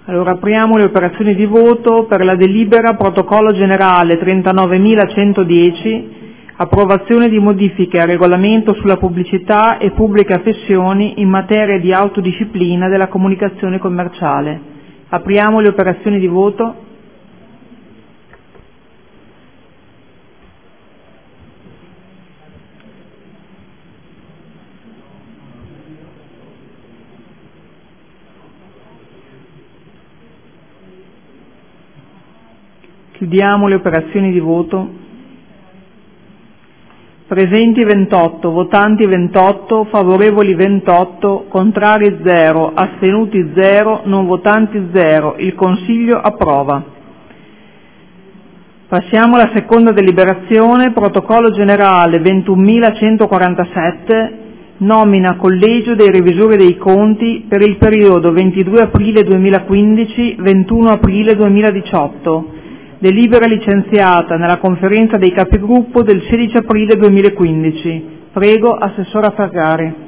Allora apriamo le operazioni di voto per la delibera protocollo generale 39.110, approvazione di modifiche al regolamento sulla pubblicità e pubbliche affissioni in materia di autodisciplina della comunicazione commerciale. Apriamo le operazioni di voto. Chiudiamo le operazioni di voto. Presenti 28, votanti 28, favorevoli 28, contrari 0, astenuti 0, non votanti 0. Il Consiglio approva. Passiamo alla seconda deliberazione, protocollo generale 21.147, nomina collegio dei revisori dei conti per il periodo 22 aprile 2015-21 aprile 2018. Delibera licenziata nella conferenza dei capigruppo del 16 aprile 2015. Prego, Assessora Ferrari.